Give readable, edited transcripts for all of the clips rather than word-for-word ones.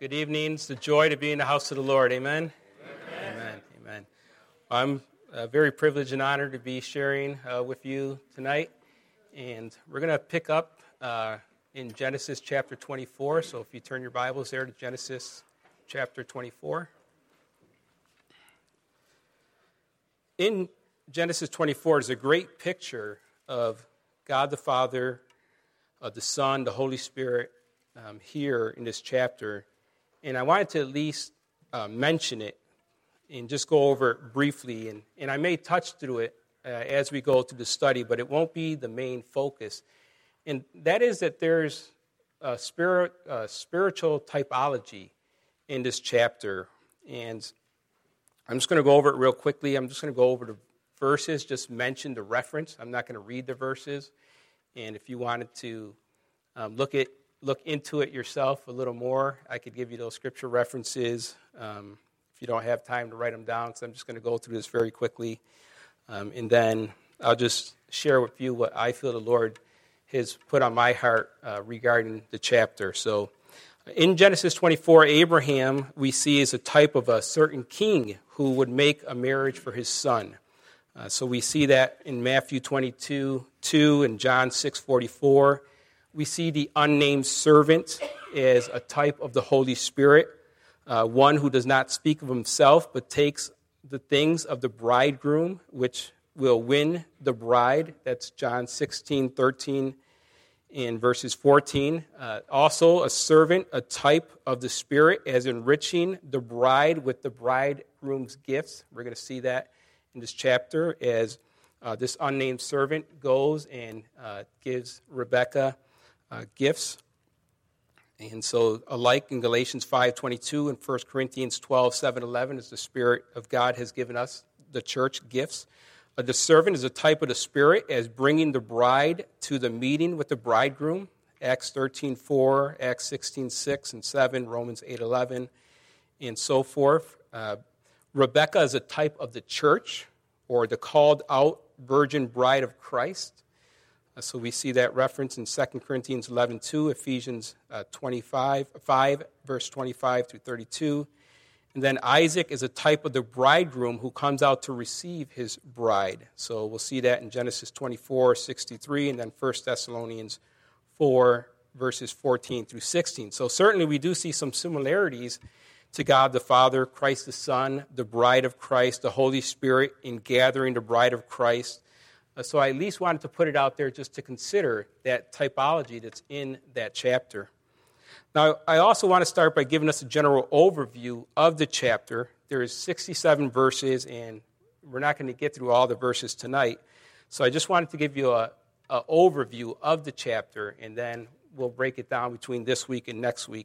Good evening. It's a joy to be in the house of the Lord. Amen? Amen. I'm very privileged and honored to be sharing with you tonight. And we're going to pick up in Genesis chapter 24. So if you turn your Bibles there to Genesis chapter 24. In Genesis 24 is a great picture of God the Father, of the Son, the Holy Spirit here in this chapter. And I wanted to at least mention it and just go over it briefly. And I may touch through it as we go through the study, but it won't be the main focus. And that is that there's a spiritual typology in this chapter. And I'm just going to go over it real quickly. I'm just going to go over the verses, just mention the reference. I'm not going to read the verses. And if you wanted to look into it yourself a little more, I could give you those scripture references if you don't have time to write them down, because I'm just going to go through this very quickly. And then I'll just share with you what I feel the Lord has put on my heart regarding the chapter. So in Genesis 24, Abraham we see as a type of a certain king who would make a marriage for his son. So we see that in Matthew 22:2 and John 6:44. We see the unnamed servant as a type of the Holy Spirit, one who does not speak of himself, but takes the things of the bridegroom, which will win the bride. That's John 16:13 and verses 14. Also, a servant, a type of the Spirit, as enriching the bride with the bridegroom's gifts. We're going to see that in this chapter as this unnamed servant goes and gives Rebekah gifts. And so alike in Galatians 5:22 and 1 Corinthians 12:7-11 as the Spirit of God has given us, the church, gifts. The servant is a type of the Spirit as bringing the bride to the meeting with the bridegroom. Acts 13:4, Acts 16:6 and 7, Romans 8:11, and so forth. Rebekah is a type of the church, or the called out virgin bride of Christ. So we see that reference in 2 Corinthians 11:2, Ephesians 5, verse 25 through 32. And then Isaac is a type of the bridegroom who comes out to receive his bride. So we'll see that in Genesis 24:63, and then 1 Thessalonians 4, verses 14 through 16. So certainly we do see some similarities to God the Father, Christ the Son, the bride of Christ, the Holy Spirit in gathering the bride of Christ. So I at least wanted to put it out there just to consider that typology that's in that chapter. Now, I also want to start by giving us a general overview of the chapter. There is 67 verses, and we're not going to get through all the verses tonight. So I just wanted to give you an overview of the chapter, and then we'll break it down between this week and next week.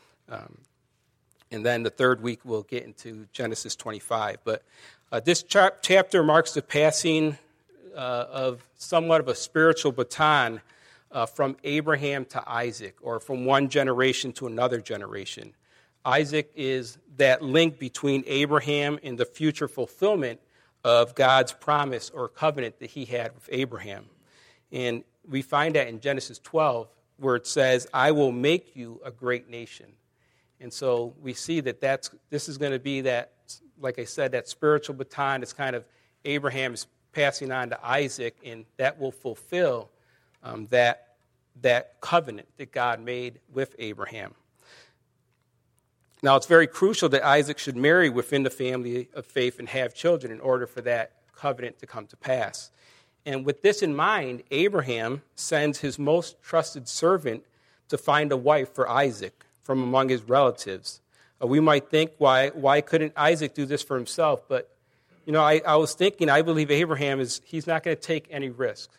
And then the third week we'll get into Genesis 25. But this chapter marks the passing of somewhat of a spiritual baton from Abraham to Isaac, or from one generation to another generation. Isaac is that link between Abraham and the future fulfillment of God's promise or covenant that he had with Abraham. And we find that in Genesis 12, where it says, I will make you a great nation. And so we see that this is going to be that, like I said, that spiritual baton. It's kind of Abraham's passing on to Isaac, and that will fulfill that covenant that God made with Abraham. Now, it's very crucial that Isaac should marry within the family of faith and have children in order for that covenant to come to pass. And with this in mind, Abraham sends his most trusted servant to find a wife for Isaac from among his relatives. We might think, why couldn't Isaac do this for himself? But you know, I was thinking, I believe Abraham he's not going to take any risks.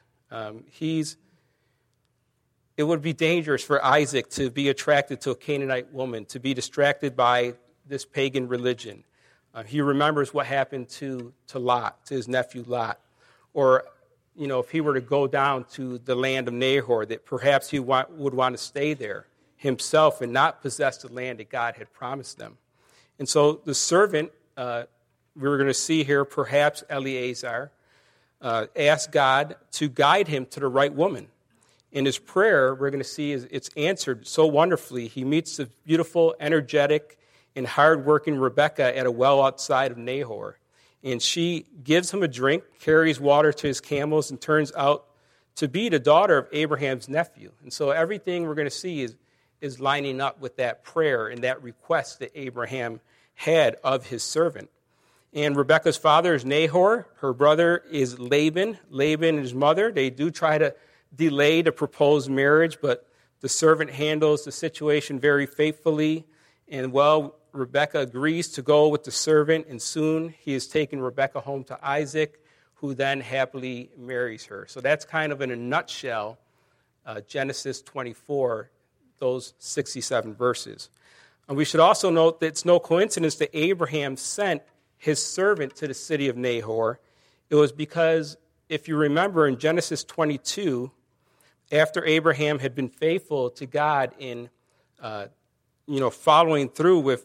It would be dangerous for Isaac to be attracted to a Canaanite woman, to be distracted by this pagan religion. He remembers what happened to Lot, to his nephew Lot. Or, you know, if he were to go down to the land of Nahor, that perhaps he would want to stay there himself and not possess the land that God had promised them. And so the servant, we're going to see here, perhaps Eliezer, asked God to guide him to the right woman. In his prayer, we're going to see it's answered so wonderfully. He meets the beautiful, energetic, and hard-working Rebekah at a well outside of Nahor. And she gives him a drink, carries water to his camels, and turns out to be the daughter of Abraham's nephew. And so everything we're going to see is lining up with that prayer and that request that Abraham had of his servant. And Rebekah's father is Nahor. Her brother is Laban. Laban and his mother, they do try to delay the proposed marriage, but the servant handles the situation very faithfully. And Rebekah agrees to go with the servant, and soon he is taking Rebekah home to Isaac, who then happily marries her. So that's kind of in a nutshell, Genesis 24, those 67 verses. And we should also note that it's no coincidence that Abraham sent his servant to the city of Nahor. It was because, if you remember in Genesis 22, after Abraham had been faithful to God in following through with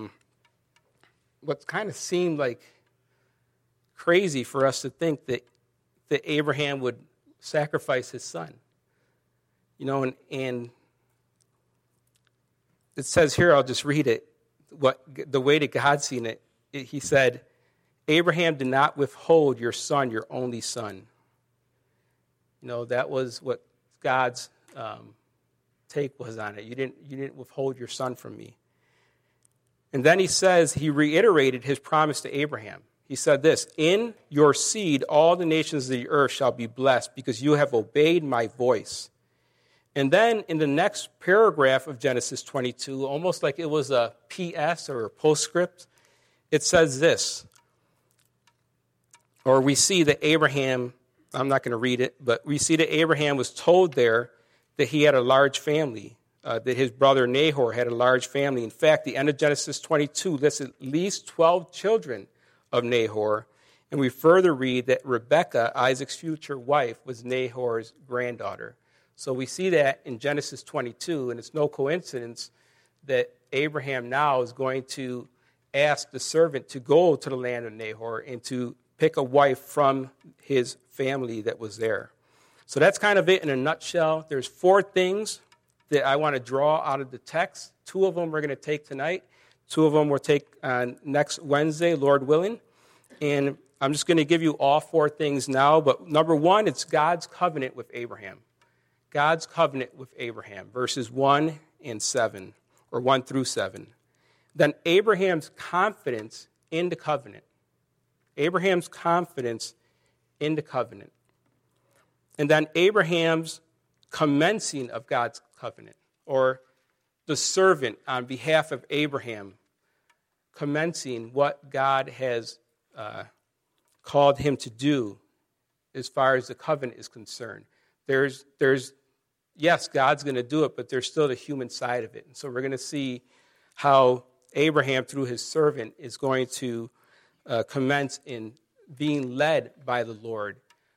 what kind of seemed like crazy for us to think that Abraham would sacrifice his son. And it says here, I'll just read it, the way that God seen it. He said, Abraham did not withhold your son, your only son. That was what God's take was on it. You didn't withhold your son from me. And then he reiterated his promise to Abraham. He said this, in your seed all the nations of the earth shall be blessed because you have obeyed my voice. And then in the next paragraph of Genesis 22, almost like it was a PS or a postscript, it says this, or we see that Abraham, I'm not going to read it, but we see that Abraham was told there that he had a large family, that his brother Nahor had a large family. In fact, the end of Genesis 22 lists at least 12 children of Nahor, and we further read that Rebekah, Isaac's future wife, was Nahor's granddaughter. So we see that in Genesis 22, and it's no coincidence that Abraham now is going to ask the servant to go to the land of Nahor and to pick a wife from his family that was there. So that's kind of it in a nutshell. There's 4 things that I want to draw out of the text. 2 of them we're going to take tonight. 2 of them we'll take next Wednesday, Lord willing. And I'm just going to give you all 4 things now. But number 1, it's God's covenant with Abraham. God's covenant with Abraham, verses 1 and 7, or 1 through 7. Then Abraham's confidence in the covenant. Abraham's confidence in the covenant. And then Abraham's commencing of God's covenant, or the servant on behalf of Abraham commencing what God has called him to do as far as the covenant is concerned. There's yes, God's going to do it, but there's still the human side of it. And so we're going to see how Abraham, through his servant, is going to commence in being led by the Lord,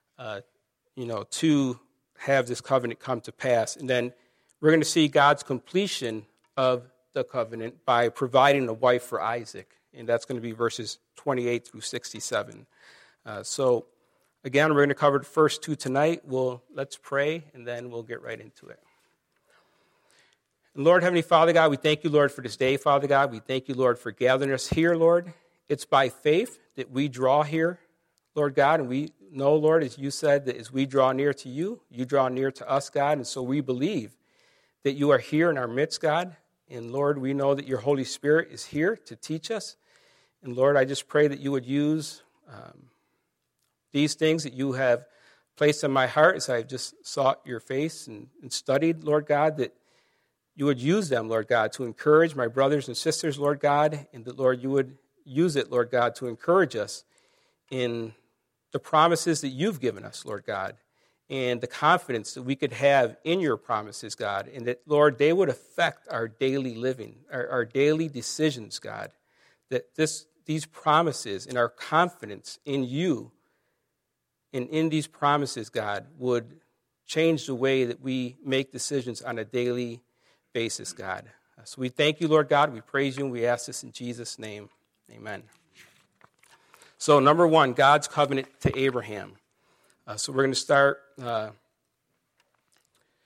to have this covenant come to pass. And then we're going to see God's completion of the covenant by providing a wife for Isaac. And that's going to be verses 28 through 67. So, again, we're going to cover the first 2 tonight. Let's pray, and then we'll get right into it. And Lord, Heavenly Father God, we thank you, Lord, for this day, Father God. We thank you, Lord, for gathering us here, Lord. It's by faith that we draw here, Lord God, and we know, Lord, as you said, that as we draw near to you, you draw near to us, God, and so we believe that you are here in our midst, God. And Lord, we know that your Holy Spirit is here to teach us. And Lord, I just pray that you would use these things that you have placed in my heart as I've just sought your face and studied, Lord God, that you would use them, Lord God, to encourage my brothers and sisters, Lord God, and that, Lord, you would use it, Lord God, to encourage us in the promises that you've given us, Lord God, and the confidence that we could have in your promises, God, and that, Lord, they would affect our daily living, our daily decisions, God, that these promises and our confidence in you and in these promises, God, would change the way that we make decisions on a daily basis, God. So we thank you, Lord God. We praise you, and we ask this in Jesus' name. Amen. So number 1, God's covenant to Abraham. So we're going to start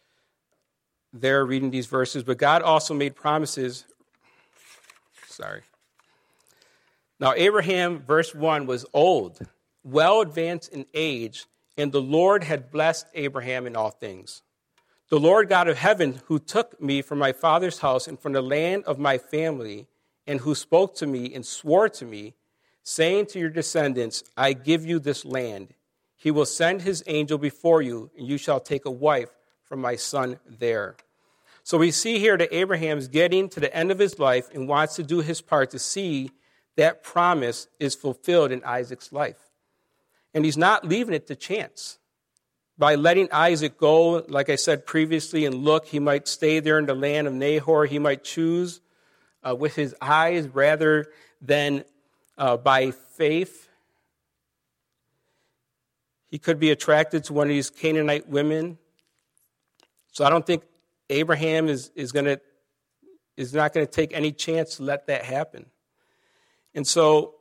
there reading these verses, but God also made promises. Now Abraham, verse 1, was old, well advanced in age, and the Lord had blessed Abraham in all things. The Lord God of heaven, who took me from my father's house and from the land of my family, and who spoke to me and swore to me, saying to your descendants, I give you this land. He will send his angel before you, and you shall take a wife from my son there. So we see here that Abraham's getting to the end of his life and wants to do his part to see that promise is fulfilled in Isaac's life. And he's not leaving it to chance. By letting Isaac go, like I said previously, and look, he might stay there in the land of Nahor. He might choose with his eyes rather than by faith. He could be attracted to one of these Canaanite women. So I don't think Abraham is not going to take any chance to let that happen. And so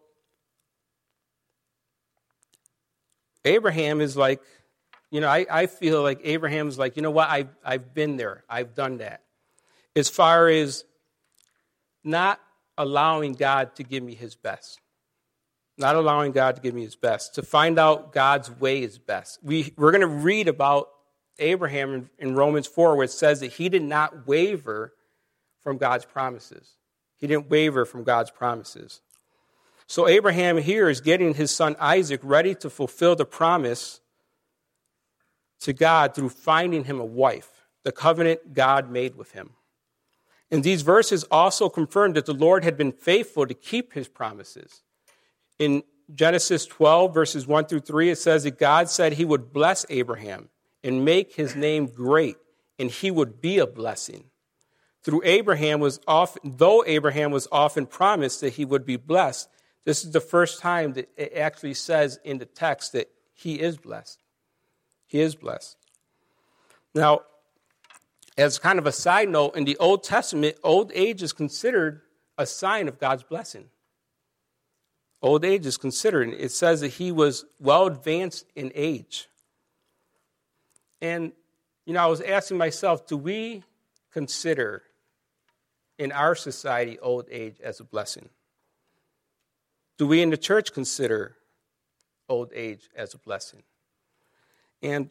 Abraham is like, I feel like Abraham is like, you know what, I've been there. I've done that. As far as not allowing God to give me his best. Not allowing God to give me his best. To find out God's way is best. We're going to read about Abraham in Romans 4 where it says that he did not waver from God's promises. He didn't waver from God's promises. So Abraham here is getting his son Isaac ready to fulfill the promise to God through finding him a wife, the covenant God made with him. And these verses also confirm that the Lord had been faithful to keep his promises. In Genesis 12, verses 1 through 3, it says that God said he would bless Abraham and make his name great, and he would be a blessing. Though Abraham was often promised that he would be blessed, this is the first time that it actually says in the text that he is blessed. He is blessed. Now, as kind of a side note, in the Old Testament, old age is considered a sign of God's blessing. Old age is considered. It says that he was well advanced in age. And, I was asking myself, do we consider in our society old age as a blessing? Do we in the church consider old age as a blessing? And,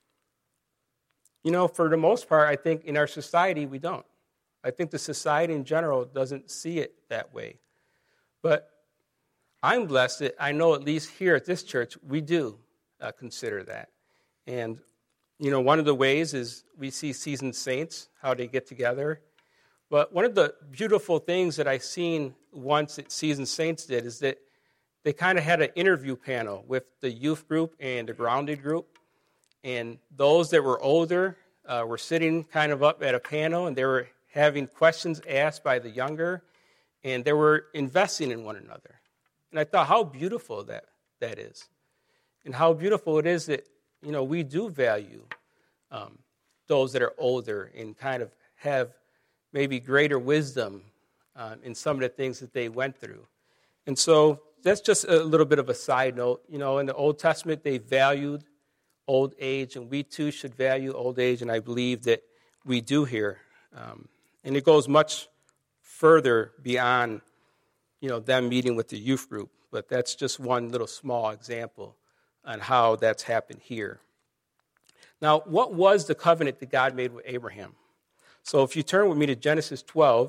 for the most part, I think in our society we don't. I think the society in general doesn't see it that way. But I'm blessed that I know at least here at this church we do consider that. And, one of the ways is we see seasoned saints, how they get together. But one of the beautiful things that I seen once that Seasoned Saints did is that they kind of had an interview panel with the youth group and the grounded group. And those that were older were sitting kind of up at a panel, and they were having questions asked by the younger, and they were investing in one another. And I thought how beautiful that is. And how beautiful it is that, we do value those that are older and kind of have maybe greater wisdom in some of the things that they went through. And so that's just a little bit of a side note. In the Old Testament, they valued old age, and we too should value old age, and I believe that we do here. And it goes much further beyond, them meeting with the youth group, but that's just one little small example on how that's happened here. Now, what was the covenant that God made with Abraham? So if you turn with me to Genesis 12,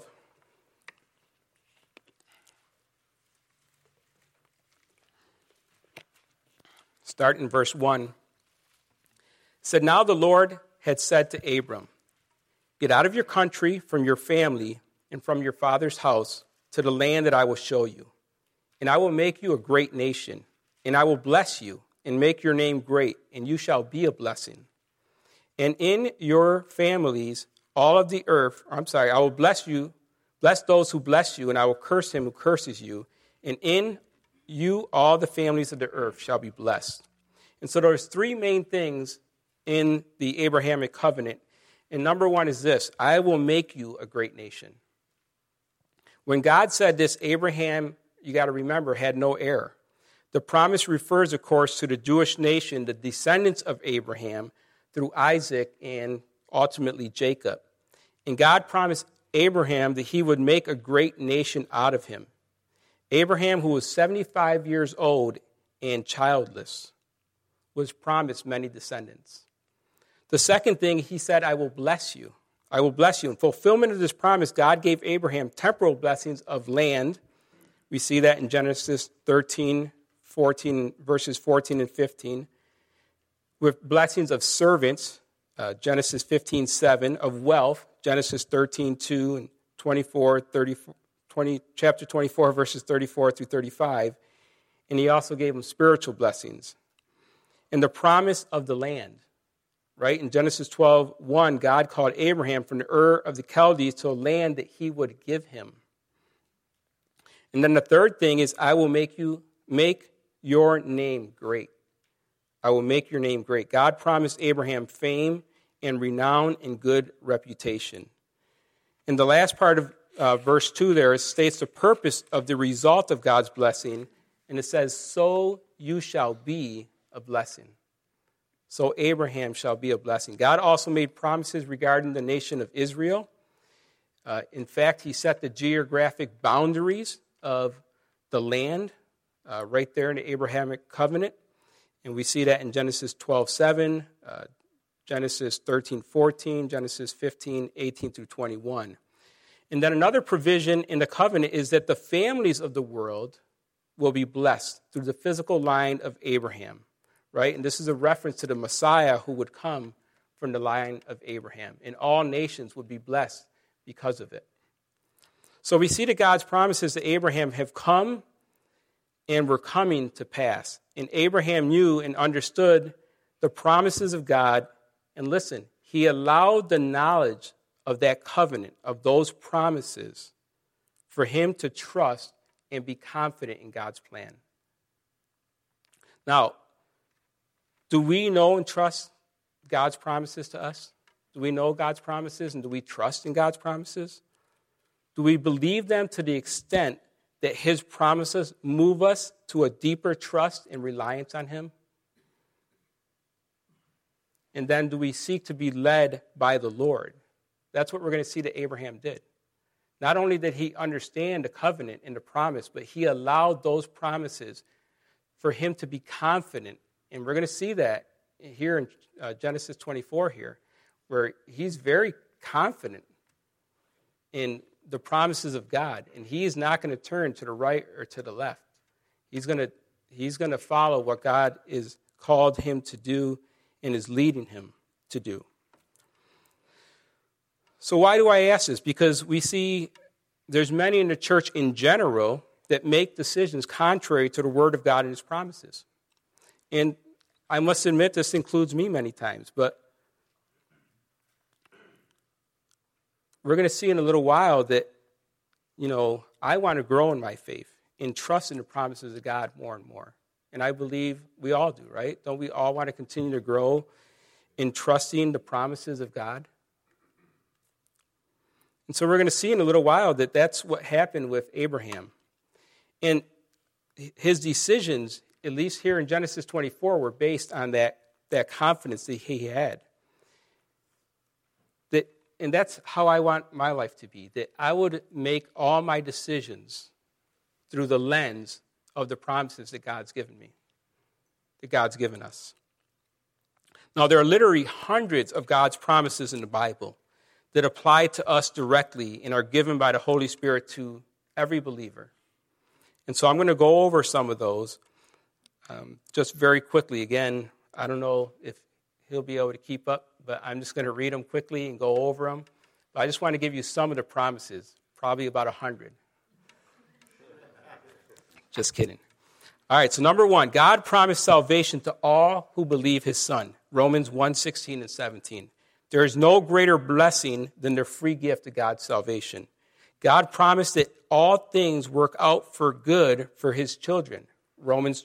start in verse 1. It said, Now the Lord had said to Abram, Get out of your country, from your family, and from your father's house, to the land that I will show you. And I will make you a great nation, and I will bless you, and make your name great, and you shall be a blessing. And in your families, all of the earth, I will bless those who bless you, and I will curse him who curses you. And in you, all the families of the earth shall be blessed. And so there's three main things in the Abrahamic covenant. And number one is this: I will make you a great nation. When God said this, Abraham, you got to remember, had no heir. The promise refers, of course, to the Jewish nation, the descendants of Abraham, through Isaac and ultimately Jacob. And God promised Abraham that he would make a great nation out of him. Abraham, who was 75 years old and childless, was promised many descendants. The second thing, he said, I will bless you. I will bless you. In fulfillment of this promise, God gave Abraham temporal blessings of land. We see that in Genesis 13, 14, verses 14 and 15. With blessings of servants, Genesis 15, 7, of wealth, Genesis 13, 2, and 24, 34, chapter 24, verses 34 through 35. And he also gave him spiritual blessings. And the promise of the land. Right? In Genesis 12:1, God called Abraham from the Ur of the Chaldees to a land that he would give him. And then the third thing is, I will make your name great. I will make your name great. God promised Abraham fame and renown and good reputation. In the last part of verse 2 there, it states the purpose of the result of God's blessing. And it says, so you shall be a blessing. So Abraham shall be a blessing. God also made promises regarding the nation of Israel. In fact, he set the geographic boundaries of the land right there in the Abrahamic covenant. And we see that in Genesis 12:7, Genesis 13:14, Genesis 15:18 through 21. And then another provision in the covenant is that the families of the world will be blessed through the physical line of Abraham. Right? And this is a reference to the Messiah who would come from the line of Abraham. And all nations would be blessed because of it. So we see that God's promises to Abraham have come and were coming to pass. And Abraham knew and understood the promises of God. And listen, he allowed the knowledge of that covenant, of those promises, for him to trust and be confident in God's plan. Now, do we know and trust God's promises to us? Do we know God's promises and do we trust in God's promises? Do we believe them to the extent that his promises move us to a deeper trust and reliance on him? And then do we seek to be led by the Lord? That's what we're going to see that Abraham did. Not only did he understand the covenant and the promise, but he allowed those promises for him to be confident. And we're going to see that here in Genesis 24 here, where he's very confident in the promises of God. And he is not going to turn to the right or to the left. He's going to follow what God is called him to do and is leading him to do. So why do I ask this? Because we see there's many in the church in general that make decisions contrary to the word of God and his promises. And I must admit, this includes me many times, but we're going to see in a little while that, I want to grow in my faith and trust in the promises of God more and more. And I believe we all do, right? Don't we all want to continue to grow in trusting the promises of God? And so we're going to see in a little while that that's what happened with Abraham. And his decisions, at least here in Genesis 24, were based on that confidence that he had. And that's how I want my life to be, that I would make all my decisions through the lens of the promises that God's given me, that God's given us. Now, there are literally hundreds of God's promises in the Bible that apply to us directly and are given by the Holy Spirit to every believer. And so I'm going to go over some of those just very quickly. Again, I don't know if he'll be able to keep up, but I'm just going to read them quickly and go over them. But I just want to give you some of the promises, probably about 100. Just kidding. All right, so number 1, God promised salvation to all who believe his Son. Romans 1:16 and 17. There is no greater blessing than the free gift of God's salvation. God promised that all things work out for good for his children. Romans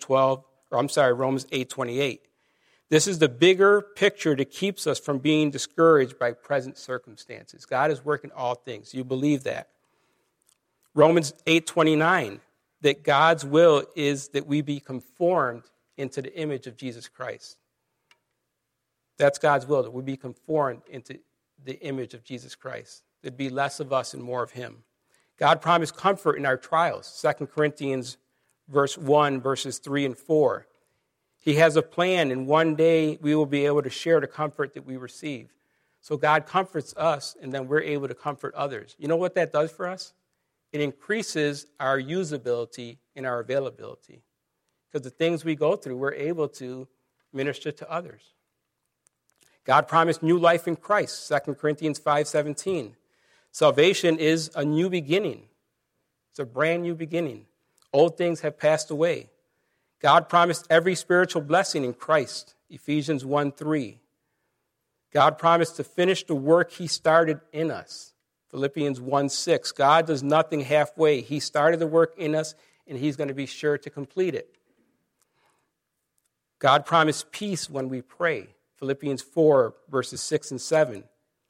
8:28. This is the bigger picture that keeps us from being discouraged by present circumstances. God is working all things. You believe that. Romans 8:29, that God's will is that we be conformed into the image of Jesus Christ. That's God's will, that we be conformed into the image of Jesus Christ. There'd be less of us and more of him. God promised comfort in our trials. 2 Corinthians verse 1, verses 3 and 4. He has a plan, and one day we will be able to share the comfort that we receive. So God comforts us, and then we're able to comfort others. You know what that does for us? It increases our usability and our availability. Because the things we go through, we're able to minister to others. God promised new life in Christ, 2 Corinthians 5:17. Salvation is a new beginning. It's a brand new beginning. Old things have passed away. God promised every spiritual blessing in Christ, Ephesians 1:3. God promised to finish the work he started in us, Philippians 1:6. God does nothing halfway. He started the work in us, and he's going to be sure to complete it. God promised peace when we pray, Philippians 4, verses 6 and 7.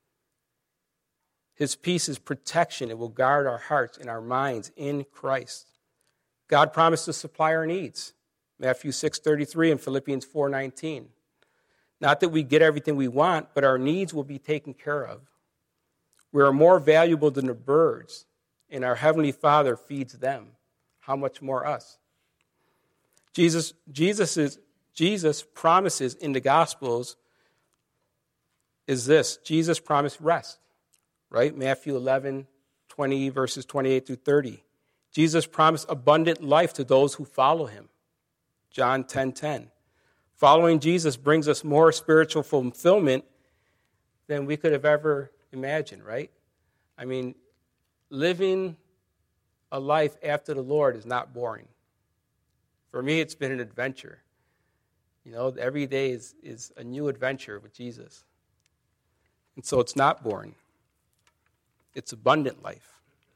His peace is protection. It will guard our hearts and our minds in Christ. God promised to supply our needs, Matthew 6:33 and Philippians 4:19. Not that we get everything we want, but our needs will be taken care of. We are more valuable than the birds, and our Heavenly Father feeds them. How much more us? Jesus promises in the Gospels is this. Jesus promised rest, right? Matthew 11:20, verses 28 through 30. Jesus promised abundant life to those who follow him, John 10:10. Following Jesus brings us more spiritual fulfillment than we could have ever imagined, right? I mean, living a life after the Lord is not boring. For me, it's been an adventure. You know, every day is a new adventure with Jesus. And so it's not boring. It's abundant life.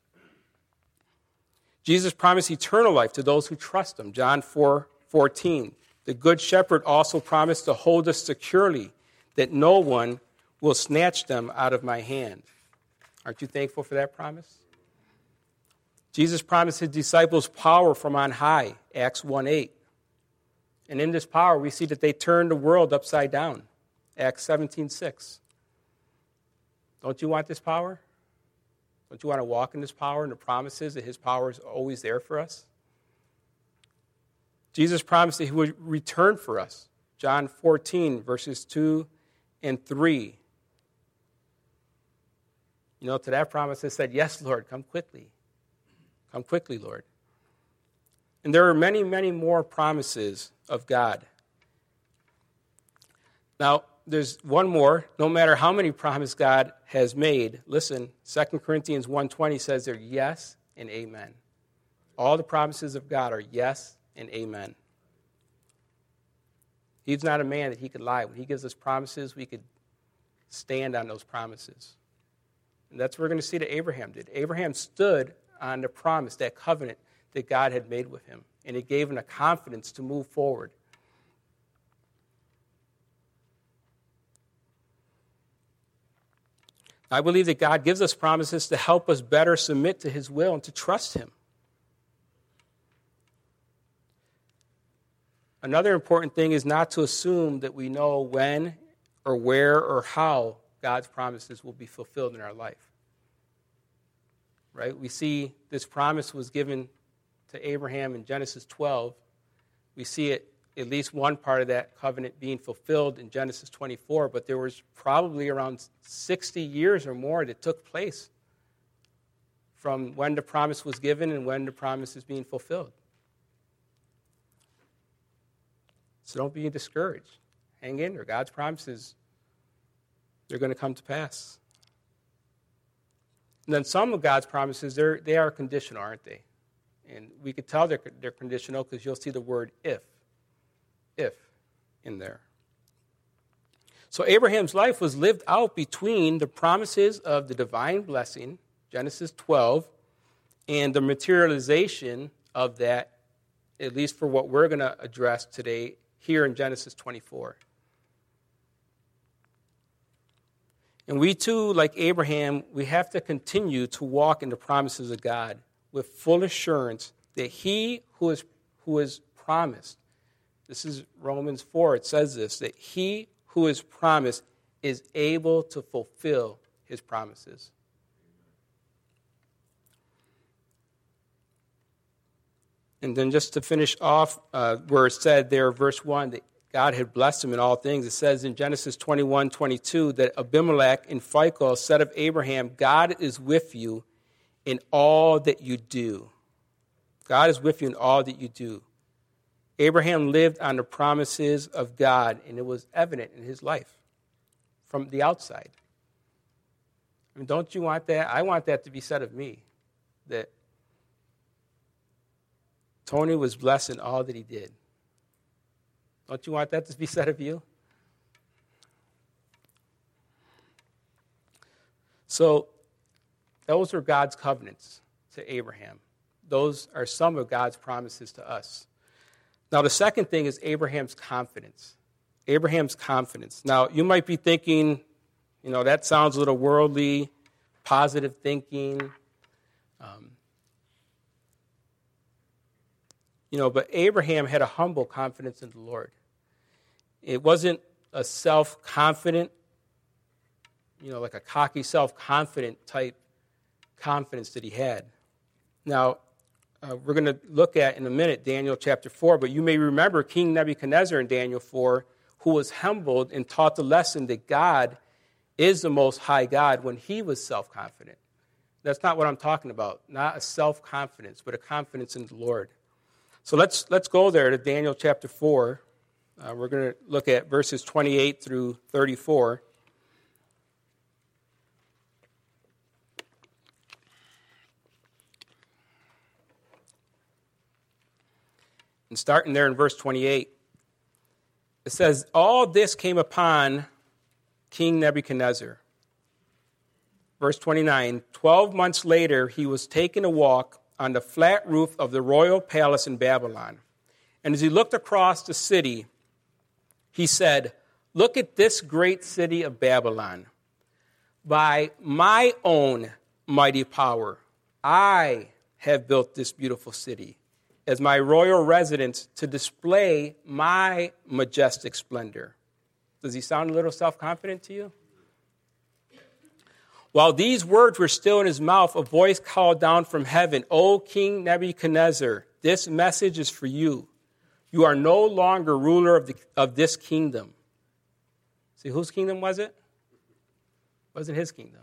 Jesus promised eternal life to those who trust him, John 4:14. The Good Shepherd also promised to hold us securely, that no one will snatch them out of my hand. Aren't you thankful for that promise? Jesus promised his disciples power from on high, Acts 1:8. And in this power, we see that they turned the world upside down, Acts 17:6. Don't you want this power? Don't you want to walk in this power and the promises that his power is always there for us? Jesus promised that he would return for us. John 14, verses 2 and 3. You know, to that promise it said, yes, Lord, come quickly. Come quickly, Lord. And there are many, many more promises of God. Now, there's one more. No matter how many promises God has made, listen, 2 Corinthians 1:20 says they're yes and amen. All the promises of God are yes and amen. He's not a man that he could lie. When he gives us promises, we could stand on those promises. And that's what we're going to see that Abraham did. Abraham stood on the promise, that covenant that God had made with him. And it gave him a confidence to move forward. I believe that God gives us promises to help us better submit to his will and to trust him. Another important thing is not to assume that we know when or where or how God's promises will be fulfilled in our life. Right? We see this promise was given to Abraham in Genesis 12. We see it, at least one part of that covenant being fulfilled in Genesis 24, but there was probably around 60 years or more that took place from when the promise was given and when the promise is being fulfilled. So don't be discouraged. Hang in there. God's promises, they're going to come to pass. And then some of God's promises, they are conditional, aren't they? And we could tell they're conditional because you'll see the word if in there. So Abraham's life was lived out between the promises of the divine blessing, Genesis 12, and the materialization of that, at least for what we're going to address today, here in Genesis 24. And we too, like Abraham, we have to continue to walk in the promises of God with full assurance that he who is promised, this is Romans 4, it says this, that he who is promised is able to fulfill his promises. And then just to finish off, where it said there, verse 1, that God had blessed him in all things, it says in Genesis 21:22 that Abimelech and Phicol said of Abraham, God is with you in all that you do. God is with you in all that you do. Abraham lived on the promises of God, and it was evident in his life from the outside. I mean, don't you want that? I want that to be said of me, that Tony was blessed in all that he did. Don't you want that to be said of you? So those were God's covenants to Abraham. Those are some of God's promises to us. Now, the second thing is Abraham's confidence. Abraham's confidence. Now, you might be thinking, that sounds a little worldly, positive thinking. But Abraham had a humble confidence in the Lord. It wasn't a self-confident, like a cocky, self-confident type confidence that he had. Now, we're going to look at in a minute Daniel chapter 4, but you may remember King Nebuchadnezzar in Daniel 4, who was humbled and taught the lesson that God is the Most High God when he was self-confident. That's not what I'm talking about. Not a self-confidence, but a confidence in the Lord. So let's go there to Daniel chapter 4. We're going to look at verses 28 through 34. And starting there in verse 28, it says, all this came upon King Nebuchadnezzar. Verse 29, 12 months later, he was taking a walk on the flat roof of the royal palace in Babylon. And as he looked across the city, he said, look at this great city of Babylon. By my own mighty power, I have built this beautiful city as my royal residence to display my majestic splendor. Does he sound a little self-confident to you? While these words were still in his mouth, a voice called down from heaven, O King Nebuchadnezzar, this message is for you. You are no longer ruler of this kingdom. See, whose kingdom was it? It wasn't his kingdom.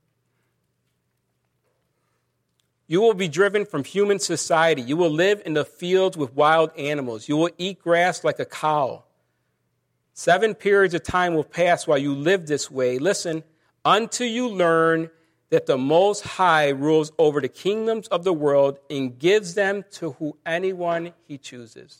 You will be driven from human society. You will live in the fields with wild animals. You will eat grass like a cow. 7 periods of time will pass while you live this way. Listen, until you learn that the Most High rules over the kingdoms of the world and gives them to anyone he chooses.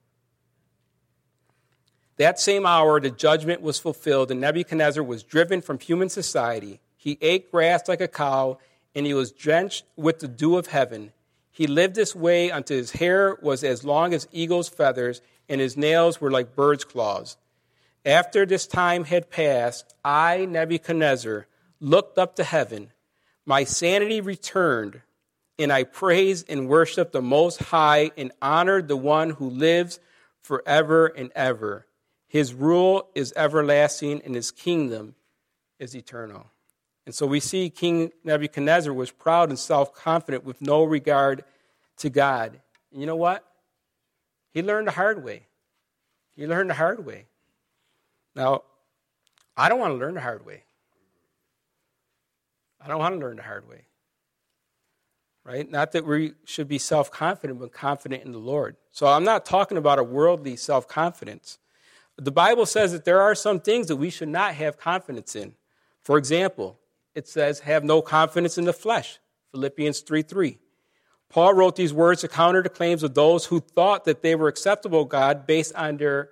That same hour, the judgment was fulfilled, and Nebuchadnezzar was driven from human society. He ate grass like a cow, and he was drenched with the dew of heaven. He lived this way until his hair was as long as eagle's feathers, and his nails were like bird's claws. After this time had passed, I, Nebuchadnezzar, looked up to heaven. My sanity returned, and I praised and worshiped the Most High and honored the one who lives forever and ever. His rule is everlasting, and his kingdom is eternal. And so we see King Nebuchadnezzar was proud and self-confident with no regard to God. And you know what? He learned the hard way. He learned the hard way. Now, I don't want to learn the hard way. I don't want to learn the hard way. Right? Not that we should be self-confident, but confident in the Lord. So I'm not talking about a worldly self-confidence. The Bible says that there are some things that we should not have confidence in. For example, it says, have no confidence in the flesh, Philippians 3:3. Paul wrote these words to counter the claims of those who thought that they were acceptable to God based on their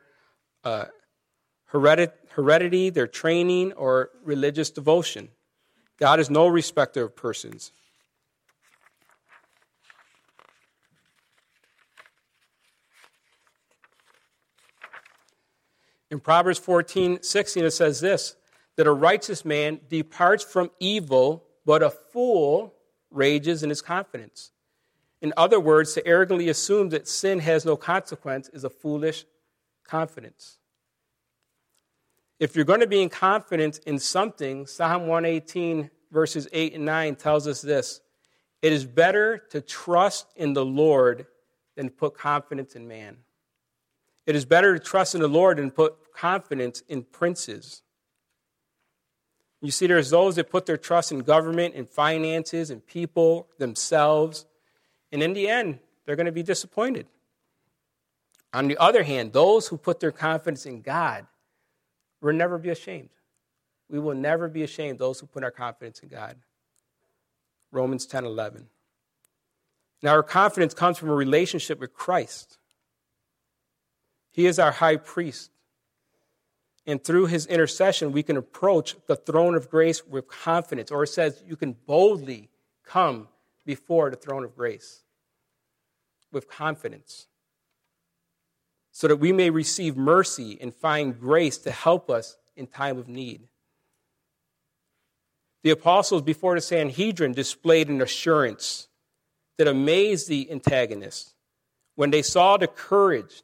heredity, their training, or religious devotion. God is no respecter of persons. In Proverbs 14:16, it says this, that a righteous man departs from evil, but a fool rages in his confidence. In other words, to arrogantly assume that sin has no consequence is a foolish confidence. If you're going to be in confidence in something, Psalm 118, verses 8 and 9 tells us this, it is better to trust in the Lord than to put confidence in man. It is better to trust in the Lord than put confidence in princes. You see, there's those that put their trust in government and finances and people themselves, and in the end, they're going to be disappointed. On the other hand, those who put their confidence in God will never be ashamed. We will never be ashamed, those who put our confidence in God. Romans 10:11. Now, our confidence comes from a relationship with Christ. He is our high priest. And through his intercession, we can approach the throne of grace with confidence. Or it says you can boldly come before the throne of grace with confidence, so that we may receive mercy and find grace to help us in time of need. The apostles before the Sanhedrin displayed an assurance that amazed the antagonists when they saw the courage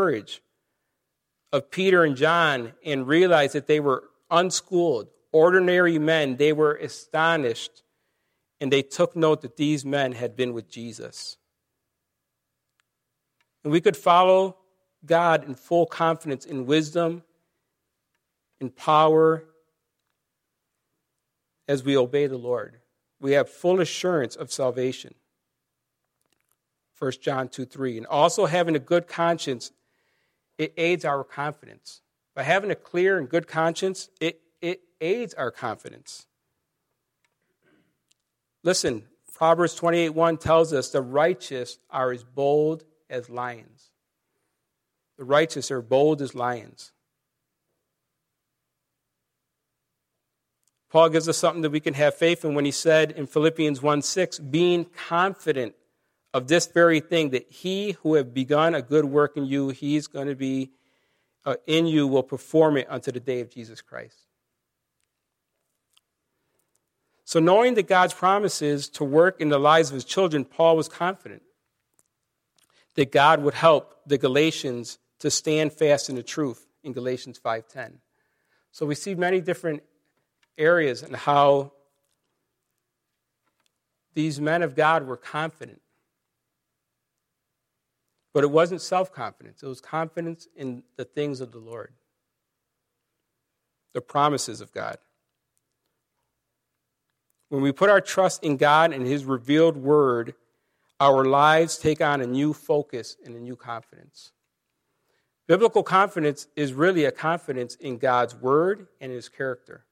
of Peter and John and realized that they were unschooled, ordinary men. They were astonished, and they took note that these men had been with Jesus. And we could follow God in full confidence in wisdom, in power, as we obey the Lord. We have full assurance of salvation. 1 John 2:3. And also having a good conscience, it aids our confidence. By having a clear and good conscience, it aids our confidence. Listen, Proverbs 28:1 tells us the righteous are as bold as lions. The righteous are bold as lions. Paul gives us something that we can have faith in when he said in Philippians 1:6, being confident of this very thing, that he who have begun a good work in you, he's going to be in you, will perform it unto the day of Jesus Christ. So knowing that God's promises to work in the lives of his children, Paul was confident that God would help the Galatians to stand fast in the truth in Galatians 5:10. So we see many different areas in how these men of God were confident. But it wasn't self-confidence. It was confidence in the things of the Lord, the promises of God. When we put our trust in God and his revealed word, our lives take on a new focus and a new confidence. Biblical confidence is really a confidence in God's word and his character.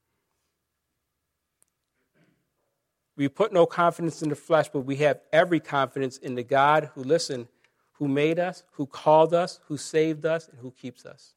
We put no confidence in the flesh, but we have every confidence in the God who made us, who called us, who saved us, and who keeps us.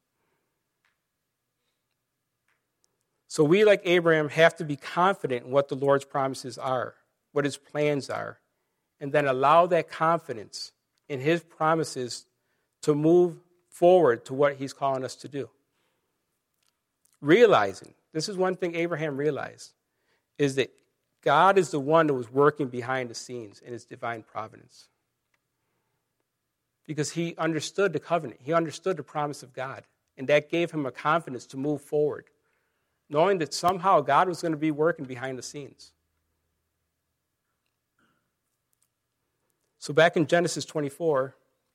So we, like Abraham, have to be confident in what the Lord's promises are, what his plans are, and then allow that confidence in his promises to move forward to what he's calling us to do. Realizing, this is one thing Abraham realized, is that God is the one that was working behind the scenes in his divine providence. Because he understood the covenant. He understood the promise of God. And that gave him a confidence to move forward, knowing that somehow God was going to be working behind the scenes. So back in Genesis 24,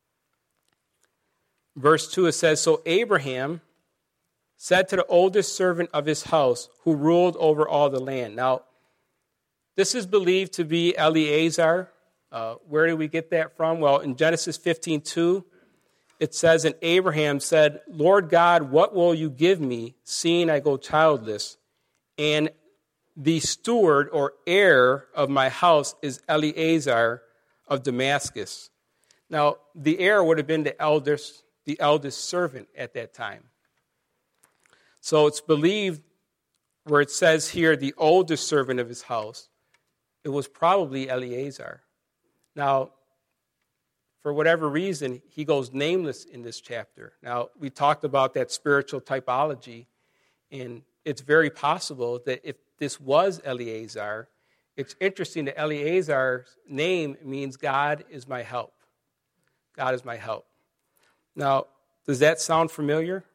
verse 2, it says, so Abraham said to the oldest servant of his house, who ruled over all the land. Now, this is believed to be Eleazar. Where do we get that from? Well, in Genesis 15:2, it says, and Abraham said, Lord God, what will you give me, seeing I go childless? And the steward or heir of my house is Eleazar of Damascus. Now, the heir would have been the eldest servant at that time. So it's believed, where it says here, the oldest servant of his house, it was probably Eleazar. Now, for whatever reason, he goes nameless in this chapter. Now, we talked about that spiritual typology, and it's very possible that if this was Eleazar, it's interesting that Eleazar's name means God is my help. God is my help. Now, does that sound familiar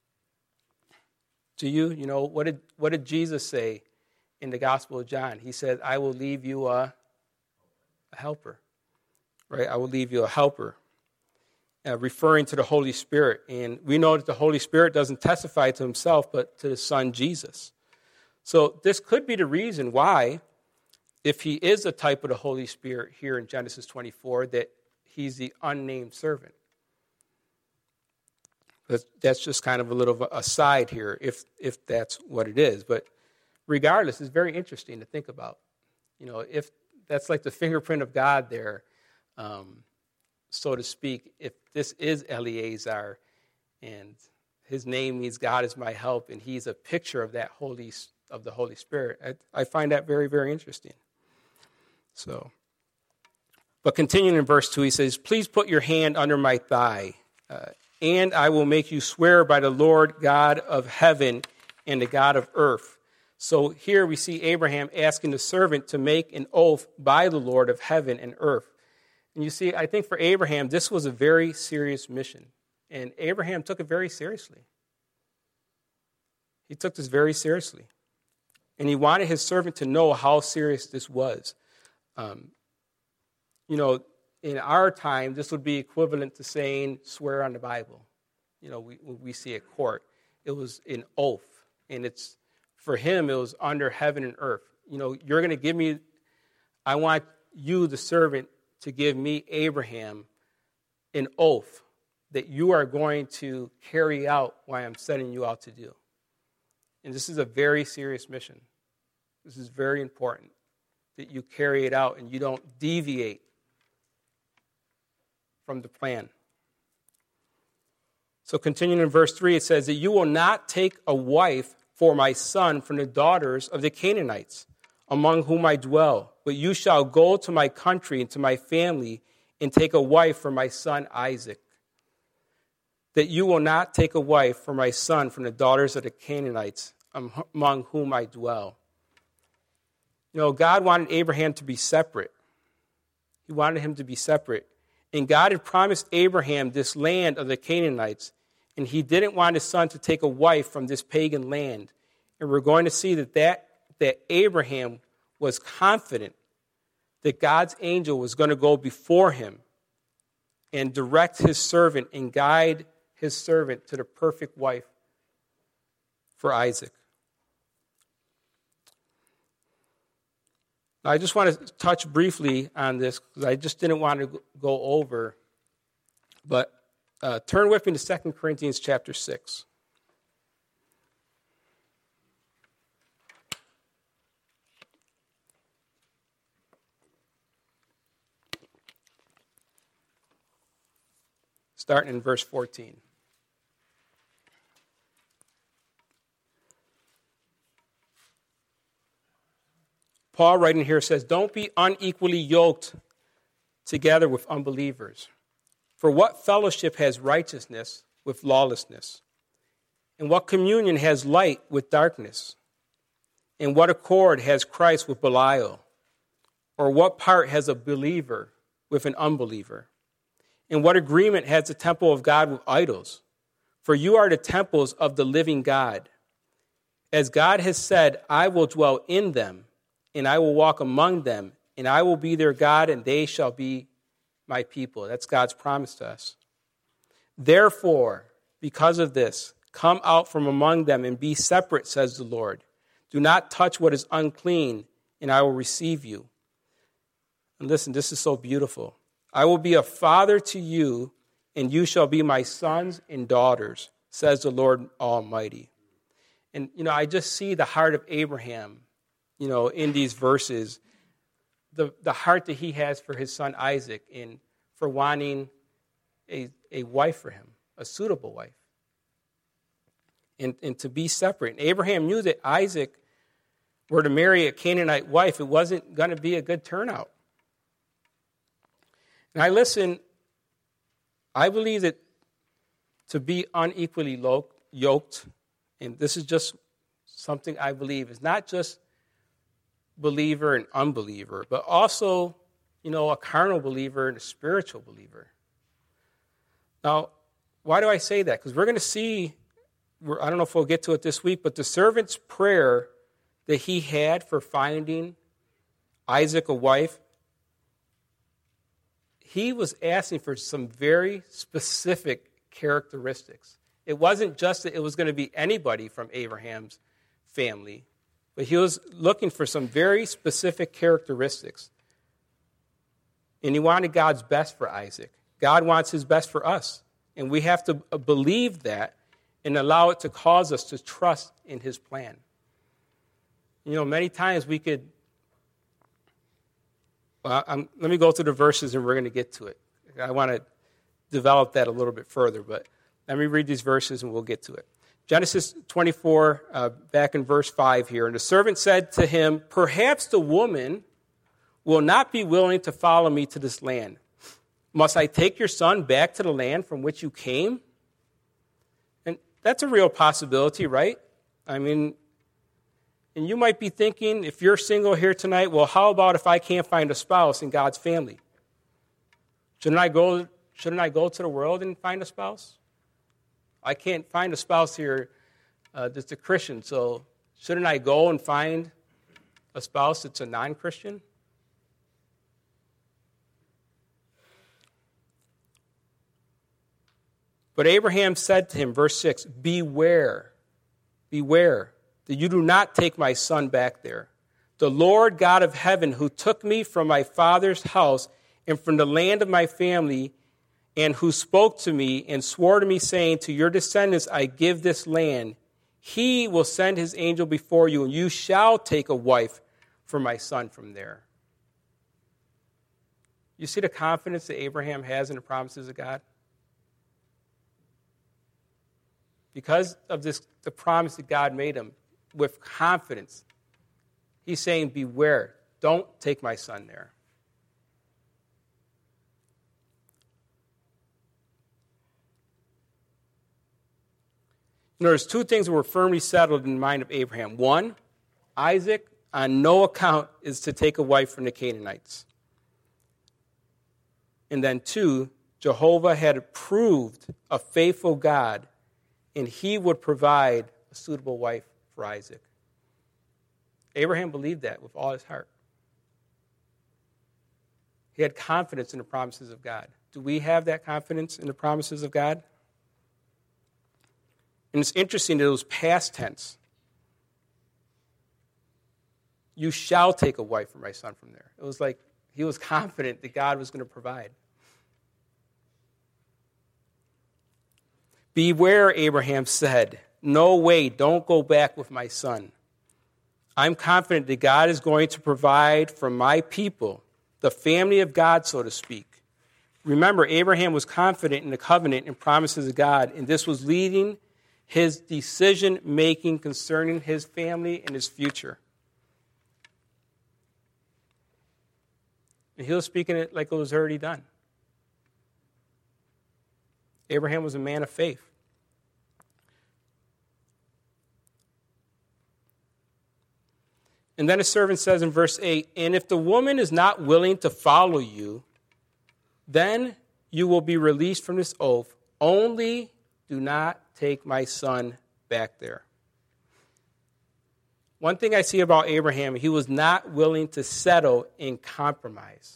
to you? You know, what did Jesus say in the Gospel of John? He said, I will leave you a helper. right? I will leave you a helper, referring to the Holy Spirit. And we know that the Holy Spirit doesn't testify to himself, but to the Son, Jesus. So this could be the reason why, if he is a type of the Holy Spirit here in Genesis 24, that he's the unnamed servant. But that's just kind of a little aside here, if that's what it is. But regardless, it's very interesting to think about. If that's like the fingerprint of God there, so to speak, if this is Eleazar, and his name means God is my help, and he's a picture of the Holy Spirit, I find that very, very interesting. So, but continuing in verse 2, he says, "Please put your hand under my thigh, and I will make you swear by the Lord God of heaven and the God of earth." So here we see Abraham asking the servant to make an oath by the Lord of heaven and earth. And you see, I think for Abraham, this was a very serious mission. And Abraham took it very seriously. He took this very seriously. And he wanted his servant to know how serious this was. In our time, this would be equivalent to saying, swear on the Bible. We see at court. It was an oath. And for him, it was under heaven and earth. You're going to give me, I want you, the servant, to give me, Abraham, an oath that you are going to carry out what I'm sending you out to do. And this is a very serious mission. This is very important that you carry it out and you don't deviate from the plan. So continuing in verse 3, it says that you will not take a wife for my son from the daughters of the Canaanites, among whom I dwell, but you shall go to my country and to my family and take a wife for my son Isaac. That you will not take a wife for my son from the daughters of the Canaanites, among whom I dwell. God wanted Abraham to be separate. He wanted him to be separate. And God had promised Abraham this land of the Canaanites, and he didn't want his son to take a wife from this pagan land. And we're going to see that Abraham was confident that God's angel was going to go before him and direct his servant and guide his servant to the perfect wife for Isaac. Now, I just want to touch briefly on this because I just didn't want to go over. But turn with me to 2 Corinthians chapter 6. Starting in verse 14. Paul, writing here, says, "Don't be unequally yoked together with unbelievers. For what fellowship has righteousness with lawlessness? And what communion has light with darkness? And what accord has Christ with Belial? Or what part has a believer with an unbeliever? And what agreement has the temple of God with idols? For you are the temples of the living God. As God has said, I will dwell in them, and I will walk among them, and I will be their God, and they shall be my people." That's God's promise to us. "Therefore, because of this, come out from among them and be separate, says the Lord. Do not touch what is unclean, and I will receive you." And listen, this is so beautiful. "I will be a father to you, and you shall be my sons and daughters, says the Lord Almighty." And, I just see the heart of Abraham, in these verses, the heart that he has for his son Isaac and for wanting a wife for him, a suitable wife, and to be separate. And Abraham knew that Isaac were to marry a Canaanite wife, it wasn't going to be a good turnout. And I believe that to be unequally yoked, and this is just something I believe, is not just believer and unbeliever, but also, a carnal believer and a spiritual believer. Now, why do I say that? Because we're going to see, I don't know if we'll get to it this week, but the servant's prayer that he had for finding Isaac a wife, he was asking for some very specific characteristics. It wasn't just that it was going to be anybody from Abraham's family, but he was looking for some very specific characteristics. And he wanted God's best for Isaac. God wants his best for us. And we have to believe that and allow it to cause us to trust in his plan. You know, many times we could... Well, let me go through the verses and we're going to get to it. I want to develop that a little bit further, but let me read these verses and we'll get to it. Genesis 24, back in verse 5 here. And the servant said to him, "Perhaps the woman will not be willing to follow me to this land. Must I take your son back to the land from which you came?" And that's a real possibility, right? I mean, and you might be thinking, if you're single here tonight, well, how about if I can't find a spouse in God's family? Shouldn't I go to the world and find a spouse? I can't find a spouse here that's a Christian, so shouldn't I go and find a spouse that's a non-Christian? But Abraham said to him, verse 6, beware that you do not take my son back there. The Lord God of heaven, who took me from my father's house and from the land of my family, and who spoke to me and swore to me, saying, to your descendants I give this land, he will send his angel before you, and you shall take a wife for my son from there. You see the confidence that Abraham has in the promises of God? Because of the promise that God made him, with confidence, he's saying, beware, don't take my son there. You know, there's two things that were firmly settled in the mind of Abraham. One, Isaac on no account is to take a wife from the Canaanites. And then two, Jehovah had proved a faithful God, and he would provide a suitable wife for Isaac. Abraham believed that with all his heart. He had confidence in the promises of God. Do we have that confidence in the promises of God? And it's interesting that it was past tense. You shall take a wife for my son from there. It was like he was confident that God was going to provide. Beware, Abraham said. No way, don't go back with my son. I'm confident that God is going to provide for my people, the family of God, so to speak. Remember, Abraham was confident in the covenant and promises of God, and this was leading his decision-making concerning his family and his future. And he was speaking it like it was already done. Abraham was a man of faith. And then the servant says in verse 8, and if the woman is not willing to follow you, then you will be released from this oath. Only do not take my son back there. One thing I see about Abraham, he was not willing to settle in compromise.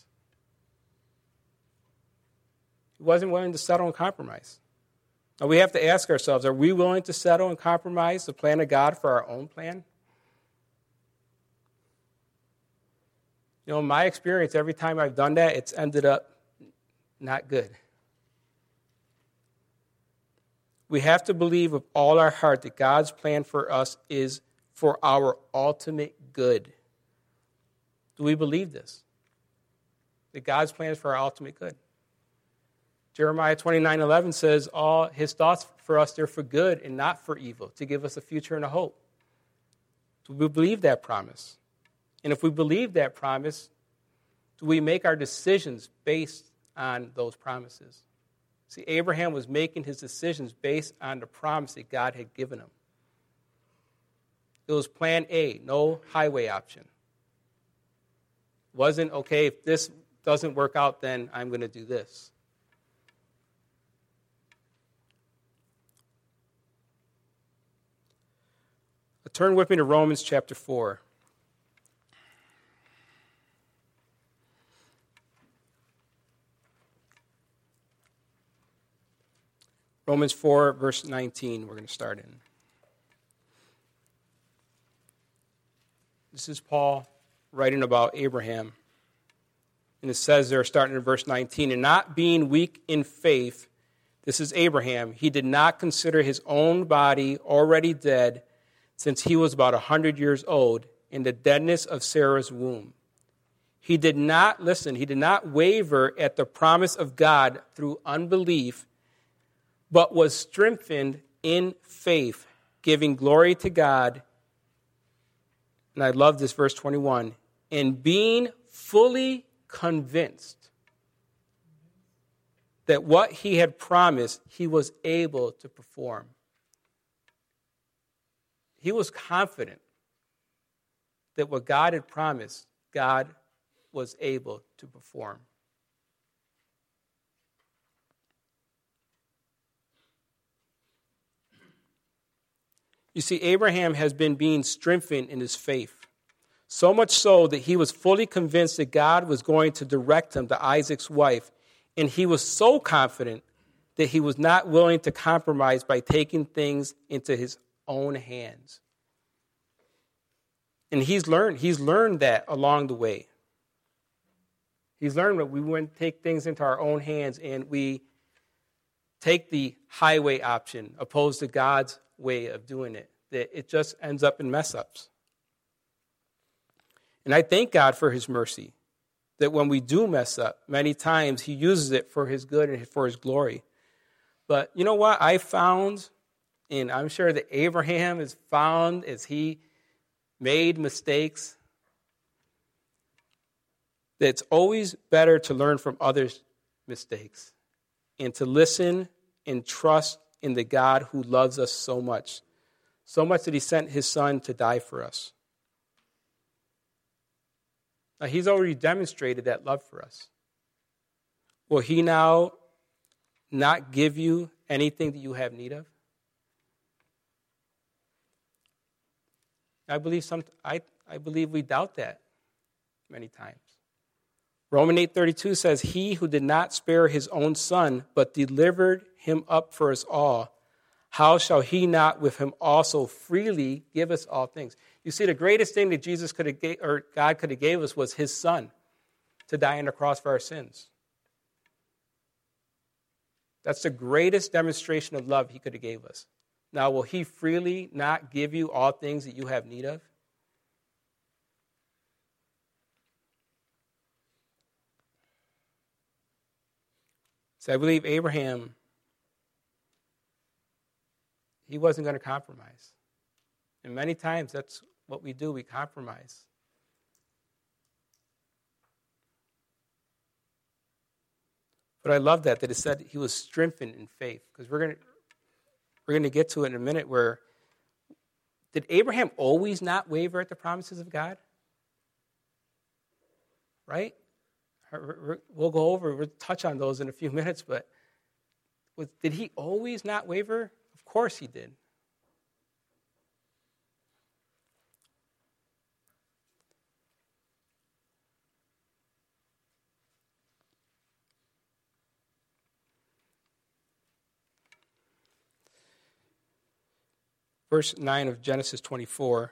He wasn't willing to settle in compromise. Now we have to ask ourselves, are we willing to settle and compromise the plan of God for our own plan? You know, in my experience, every time I've done that, it's ended up not good. We have to believe with all our heart that God's plan for us is for our ultimate good. Do we believe this? That God's plan is for our ultimate good. Jeremiah 29:11 says, all his thoughts for us, they're for good and not for evil, to give us a future and a hope. Do we believe that promise? And if we believe that promise, do we make our decisions based on those promises? See, Abraham was making his decisions based on the promise that God had given him. It was plan A, no highway option. It wasn't, okay, if this doesn't work out, then I'm going to do this. Turn with me to Romans chapter 4. Romans 4, verse 19, we're going to start in. This is Paul writing about Abraham. And it says there, starting in verse 19, and not being weak in faith, this is Abraham, he did not consider his own body already dead, since he was about 100 years old, in the deadness of Sarah's womb. He did not waver at the promise of God through unbelief, but was strengthened in faith, giving glory to God. And I love this, verse 21, and being fully convinced that what he had promised, he was able to perform. He was confident that what God had promised, God was able to perform. You see, Abraham has been being strengthened in his faith, so much so that he was fully convinced that God was going to direct him to Isaac's wife, and he was so confident that he was not willing to compromise by taking things into his own hands. And he's learned that along the way. He's learned that we wouldn't take things into our own hands and we take the highway option opposed to God's way of doing it, that it just ends up in mess-ups. And I thank God for his mercy, that when we do mess up, many times he uses it for his good and for his glory. But you know what I found, and I'm sure that Abraham has found as he made mistakes, that it's always better to learn from others' mistakes and to listen and trust in the God who loves us so much that he sent his son to die for us. Now, he's already demonstrated that love for us. Will he now not give you anything that you have need of? I believe we doubt that many times. Romans 8:32 says, he who did not spare his own son, but delivered him up for us all, how shall he not with him also freely give us all things? You see, the greatest thing that God could have gave us was his son to die on the cross for our sins. That's the greatest demonstration of love he could have gave us. Now, will he freely not give you all things that you have need of? So I believe Abraham, he wasn't going to compromise. And many times that's what we do, we compromise. But I love that it said he was strengthened in faith, because we're going to get to it in a minute where, did Abraham always not waver at the promises of God? Right? We'll touch on those in a few minutes, but did he always not waver? Of course he did. Verse 9 of Genesis 24.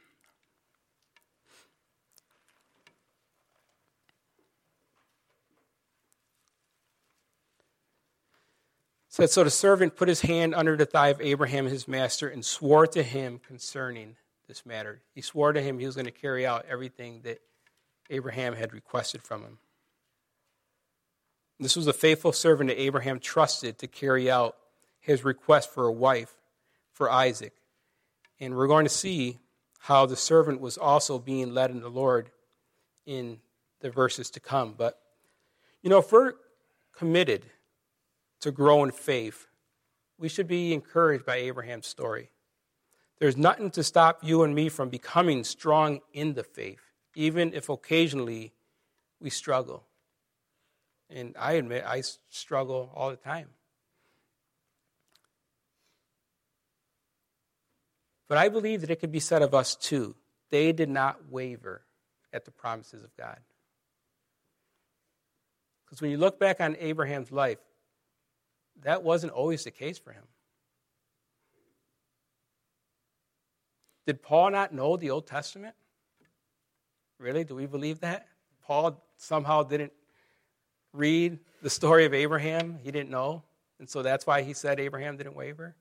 Said, so the servant put his hand under the thigh of Abraham, his master, and swore to him concerning this matter. He swore to him he was going to carry out everything that Abraham had requested from him. This was a faithful servant that Abraham trusted to carry out his request for a wife for Isaac. And we're going to see how the servant was also being led in the Lord in the verses to come. But, if we're committed to grow in faith, we should be encouraged by Abraham's story. There's nothing to stop you and me from becoming strong in the faith, even if occasionally we struggle. And I admit, I struggle all the time. But I believe that it could be said of us too. They did not waver at the promises of God. Because when you look back on Abraham's life, that wasn't always the case for him. Did Paul not know the Old Testament? Really? Do we believe that? Paul somehow didn't read the story of Abraham. He didn't know. And so that's why he said Abraham didn't waver.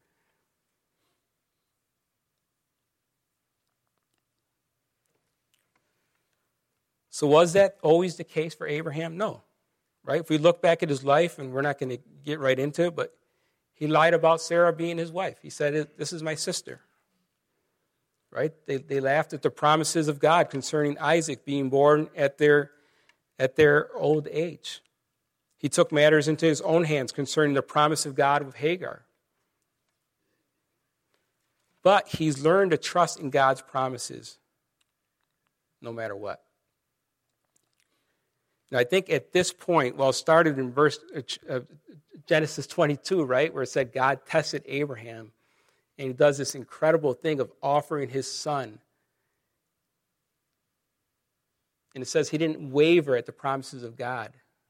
So was that always the case for Abraham? No. Right? If we look back at his life, and we're not going to get right into it, but he lied about Sarah being his wife. He said, "This is my sister." Right? They laughed at the promises of God concerning Isaac being born at their old age. He took matters into his own hands concerning the promise of God with Hagar. But he's learned to trust in God's promises no matter what. Now, I think at this point, well, it started in Genesis 22, right, where it said God tested Abraham, and he does this incredible thing of offering his son. And it says he didn't waver at the promises of God.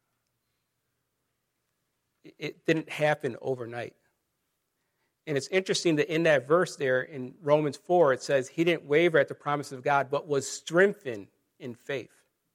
It didn't happen overnight. And it's interesting that in that verse there in Romans 4, it says he didn't waver at the promises of God, but was strengthened in faith.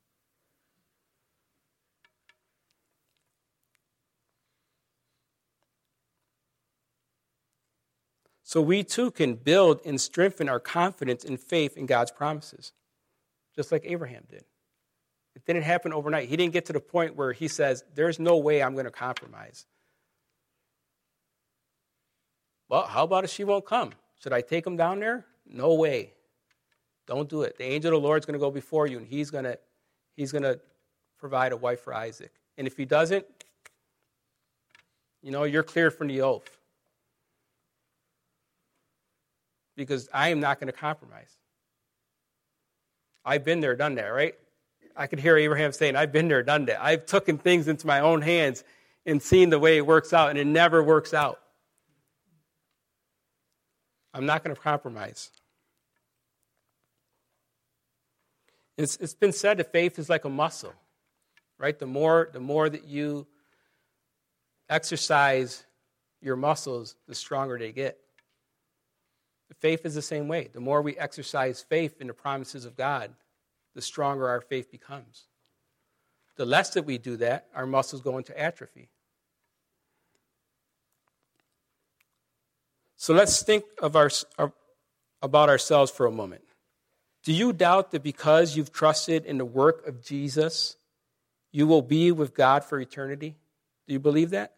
So we too can build and strengthen our confidence and faith in God's promises, just like Abraham did. It didn't happen overnight. He didn't get to the point where he says, "There's no way I'm going to compromise." Well, how about if she won't come? Should I take him down there? No way. Don't do it. The angel of the Lord is going to go before you, and he's going to provide a wife for Isaac. And if he doesn't, you're cleared from the oath. Because I am not going to compromise. I've been there, done that, right? I could hear Abraham saying, "I've been there, done that. I've taken things into my own hands and seen the way it works out, and it never works out. I'm not going to compromise." It's been said that faith is like a muscle, right? The more that you exercise your muscles, the stronger they get. Faith is the same way. The more we exercise faith in the promises of God, the stronger our faith becomes. The less that we do that, our muscles go into atrophy. So let's think about ourselves for a moment. Do you doubt that because you've trusted in the work of Jesus, you will be with God for eternity? Do you believe that?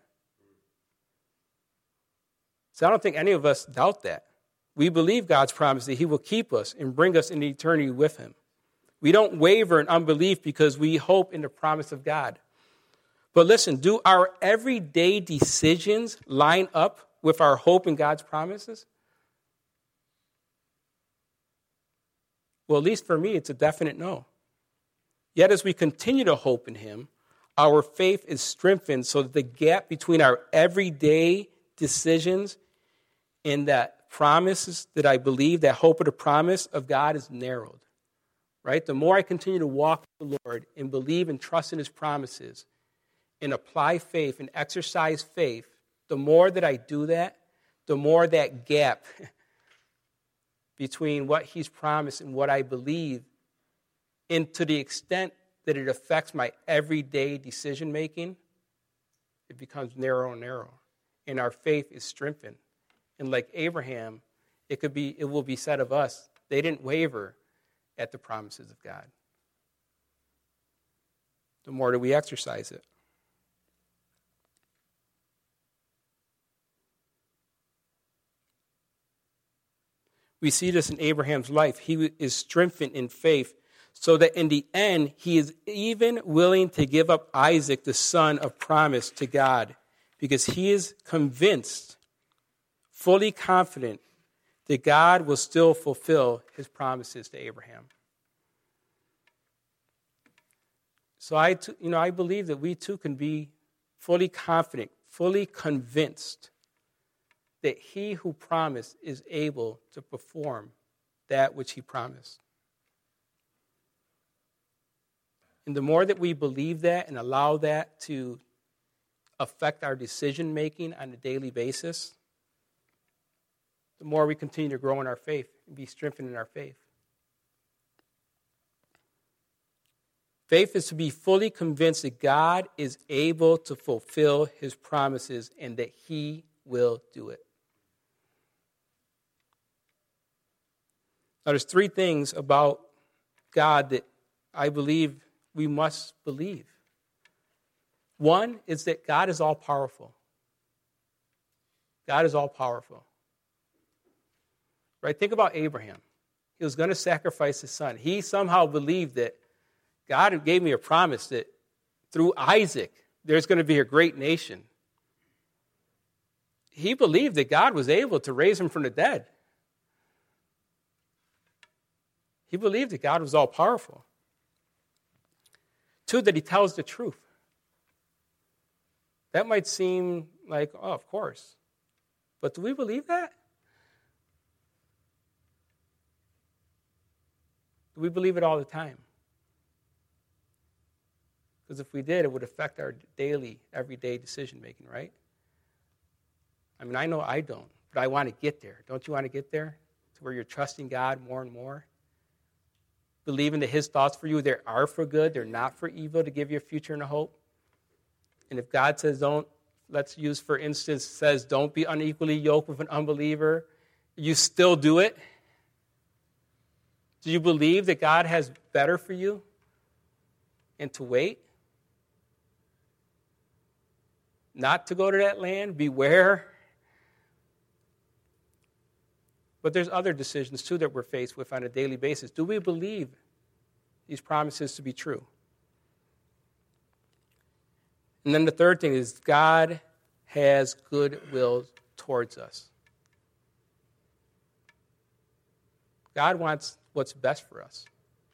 So I don't think any of us doubt that. We believe God's promise that he will keep us and bring us into eternity with him. We don't waver in unbelief because we hope in the promise of God. But listen, do our everyday decisions line up with our hope in God's promises? Well, at least for me, it's a definite no. Yet as we continue to hope in him, our faith is strengthened so that the gap between our everyday decisions and that promises that I believe, that hope of the promise of God is narrowed, right? The more I continue to walk with the Lord and believe and trust in his promises and apply faith and exercise faith, the more that I do that, the more that gap between what he's promised and what I believe, and to the extent that it affects my everyday decision making, it becomes narrow and narrow, and our faith is strengthened. And like Abraham, it will be said of us, they didn't waver at the promises of God. The more that we exercise it. We see this in Abraham's life. He is strengthened in faith so that in the end, he is even willing to give up Isaac, the son of promise, to God, because he is convinced, fully confident, that God will still fulfill his promises to Abraham. So I believe that we too can be fully confident, fully convinced that he who promised is able to perform that which he promised. And the more that we believe that and allow that to affect our decision making on a daily basis, the more we continue to grow in our faith and be strengthened in our faith. Faith is to be fully convinced that God is able to fulfill his promises and that he will do it. Now, there's three things about God that I believe we must believe. One is that God is all-powerful. God is all-powerful. Right? Think about Abraham. He was going to sacrifice his son. He somehow believed that God gave me a promise that through Isaac, there's going to be a great nation. He believed that God was able to raise him from the dead. He believed that God was all-powerful. Two, that he tells the truth. That might seem like, oh, of course. But do we believe that? Do we believe it all the time? Because if we did, it would affect our daily, everyday decision-making, right? I mean, I know I don't, but I want to get there. Don't you want to get there? To where you're trusting God more and more? Believing that his thoughts for you, they are for good, they're not for evil, to give you a future and a hope. And if God says don't, let's use, for instance, says don't be unequally yoked with an unbeliever, you still do it? Do you believe that God has better for you and to wait? Not to go to that land? Beware. But there's other decisions, too, that we're faced with on a daily basis. Do we believe these promises to be true? And then the third thing is God has goodwill towards us. God wants what's best for us.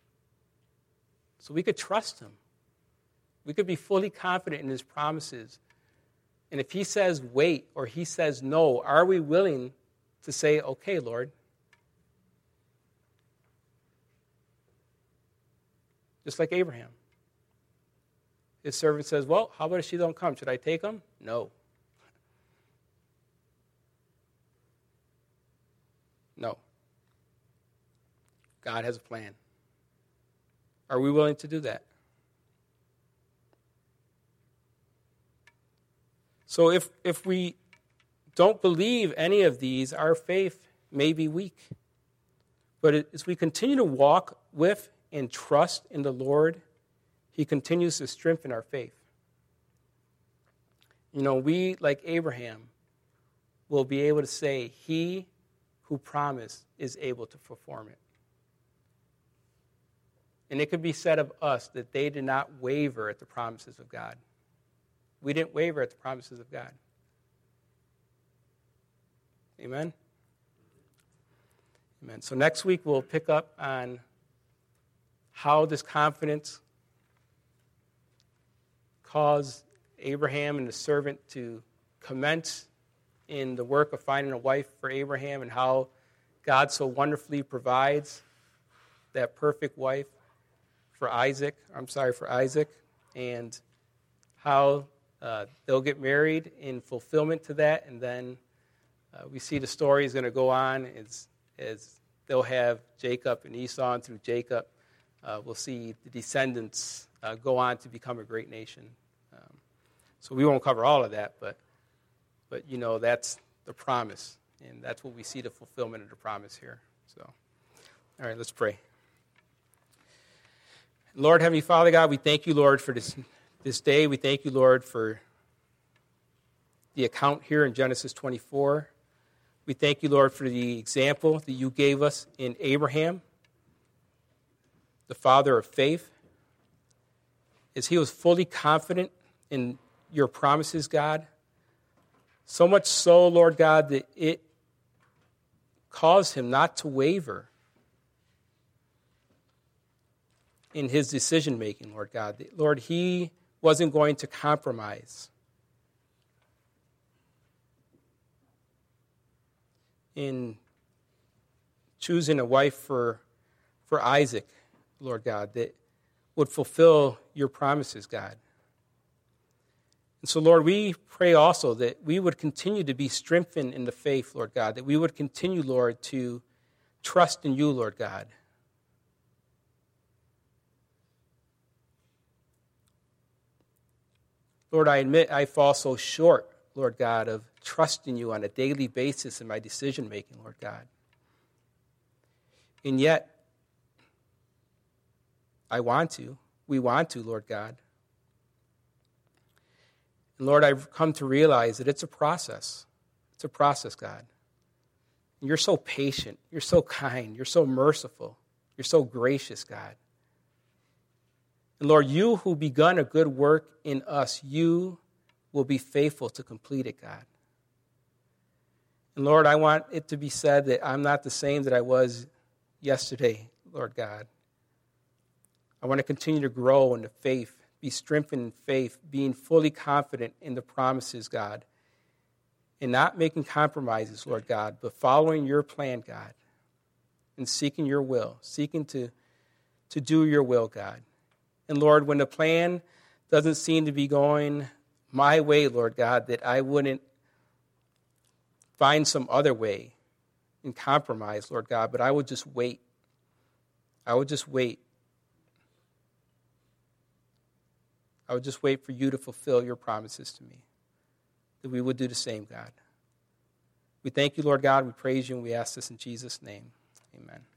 So we could trust him. We could be fully confident in his promises. And if he says wait or he says no, are we willing to say, okay, Lord? Just like Abraham. His servant says, well, how about if she don't come? Should I take him? No. No. God has a plan. Are we willing to do that? So if we don't believe any of these, our faith may be weak. But as we continue to walk with and trust in the Lord, he continues to strengthen our faith. You know, we, like Abraham, will be able to say, he who promised is able to perform it. And it could be said of us that they did not waver at the promises of God. We didn't waver at the promises of God. Amen? Amen. So next week we'll pick up on how this confidence caused Abraham and the servant to commence in the work of finding a wife for Abraham, and how God so wonderfully provides that perfect wife for Isaac, and how they'll get married in fulfillment to that, and then we see the story is going to go on as they'll have Jacob and Esau, and through Jacob we'll see the descendants go on to become a great nation. So we won't cover all of that, but you know, that's the promise, and that's what we see, the fulfillment of the promise here. So, all right, let's pray. Lord, Heavenly Father, God, we thank you, Lord, for this day. We thank you, Lord, for the account here in Genesis 24. We thank you, Lord, for the example that you gave us in Abraham, the father of faith, as he was fully confident in your promises, God. So much so, Lord God, that it caused him not to waver in his decision-making, Lord God. Lord, he wasn't going to compromise in choosing a wife for Isaac, Lord God, that would fulfill your promises, God. And so, Lord, we pray also that we would continue to be strengthened in the faith, Lord God, that we would continue, Lord, to trust in you, Lord God. Lord, I admit I fall so short, Lord God, of trusting you on a daily basis in my decision-making, Lord God. And yet, we want to, Lord God. And Lord, I've come to realize that it's a process. It's a process, God. And you're so patient. You're so kind. You're so merciful. You're so gracious, God. And Lord, you who begun a good work in us, you will be faithful to complete it, God. And Lord, I want it to be said that I'm not the same that I was yesterday, Lord God. I want to continue to grow in the faith, be strengthened in faith, being fully confident in the promises, God, and not making compromises, Lord God, but following your plan, God, and seeking your will, seeking to do your will, God. And Lord, when the plan doesn't seem to be going my way, Lord God, that I wouldn't find some other way and compromise, Lord God, but I would just wait. I would just wait. I would just wait for you to fulfill your promises to me, that we would do the same, God. We thank you, Lord God. We praise you, and we ask this in Jesus' name. Amen.